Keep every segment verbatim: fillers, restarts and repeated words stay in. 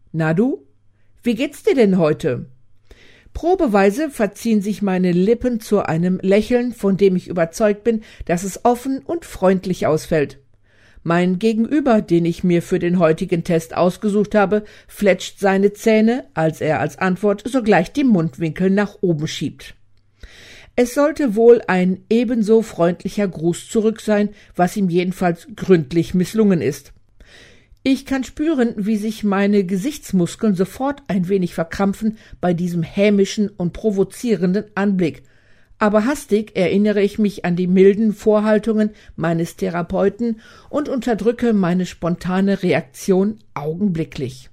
Na du, wie geht's dir denn heute? Probeweise verziehen sich meine Lippen zu einem Lächeln, von dem ich überzeugt bin, dass es offen und freundlich ausfällt. Mein Gegenüber, den ich mir für den heutigen Test ausgesucht habe, fletscht seine Zähne, als er als Antwort sogleich die Mundwinkel nach oben schiebt. Es sollte wohl ein ebenso freundlicher Gruß zurück sein, was ihm jedenfalls gründlich misslungen ist. Ich kann spüren, wie sich meine Gesichtsmuskeln sofort ein wenig verkrampfen bei diesem hämischen und provozierenden Anblick. Aber hastig erinnere ich mich an die milden Vorhaltungen meines Therapeuten und unterdrücke meine spontane Reaktion augenblicklich.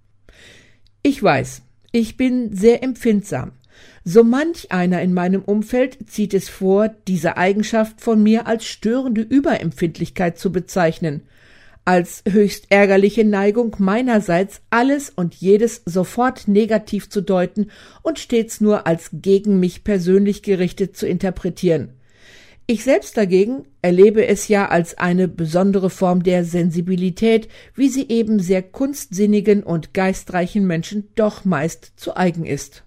Ich weiß, ich bin sehr empfindsam. So manch einer in meinem Umfeld zieht es vor, diese Eigenschaft von mir als störende Überempfindlichkeit zu bezeichnen, als höchst ärgerliche Neigung meinerseits, alles und jedes sofort negativ zu deuten und stets nur als gegen mich persönlich gerichtet zu interpretieren. Ich selbst dagegen erlebe es ja als eine besondere Form der Sensibilität, wie sie eben sehr kunstsinnigen und geistreichen Menschen doch meist zu eigen ist.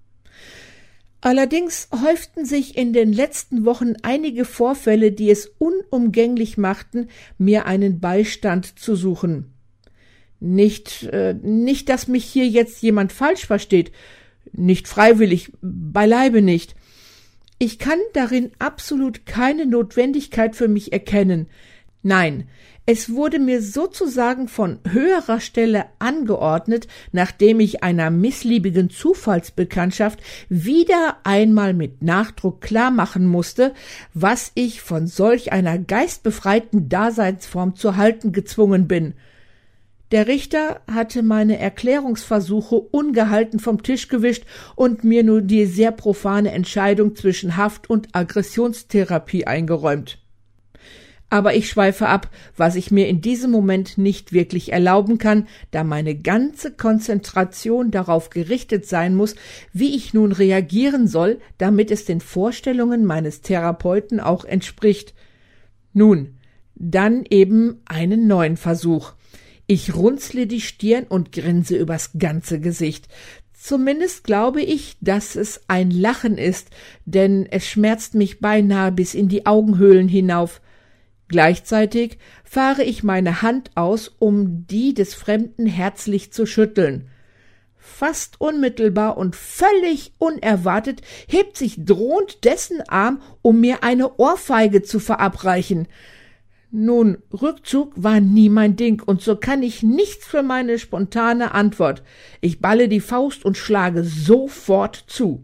Allerdings häuften sich in den letzten Wochen einige Vorfälle, die es unumgänglich machten, mir einen Beistand zu suchen. Nicht, äh, nicht, dass mich hier jetzt jemand falsch versteht, nicht freiwillig, beileibe nicht. Ich kann darin absolut keine Notwendigkeit für mich erkennen. Nein, es wurde mir sozusagen von höherer Stelle angeordnet, nachdem ich einer missliebigen Zufallsbekanntschaft wieder einmal mit Nachdruck klarmachen musste, was ich von solch einer geistbefreiten Daseinsform zu halten gezwungen bin. Der Richter hatte meine Erklärungsversuche ungehalten vom Tisch gewischt und mir nur die sehr profane Entscheidung zwischen Haft- und Aggressionstherapie eingeräumt. Aber ich schweife ab, was ich mir in diesem Moment nicht wirklich erlauben kann, da meine ganze Konzentration darauf gerichtet sein muss, wie ich nun reagieren soll, damit es den Vorstellungen meines Therapeuten auch entspricht. Nun, dann eben einen neuen Versuch. Ich runzle die Stirn und grinse übers ganze Gesicht. Zumindest glaube ich, dass es ein Lachen ist, denn es schmerzt mich beinahe bis in die Augenhöhlen hinauf. Gleichzeitig fahre ich meine Hand aus, um die des Fremden herzlich zu schütteln. Fast unmittelbar und völlig unerwartet hebt sich drohend dessen Arm, um mir eine Ohrfeige zu verabreichen. Nun, Rückzug war nie mein Ding, und so kann ich nichts für meine spontane Antwort. Ich balle die Faust und schlage sofort zu.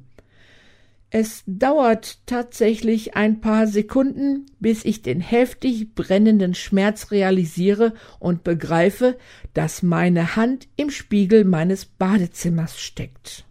Es dauert tatsächlich ein paar Sekunden, bis ich den heftig brennenden Schmerz realisiere und begreife, dass meine Hand im Spiegel meines Badezimmers steckt.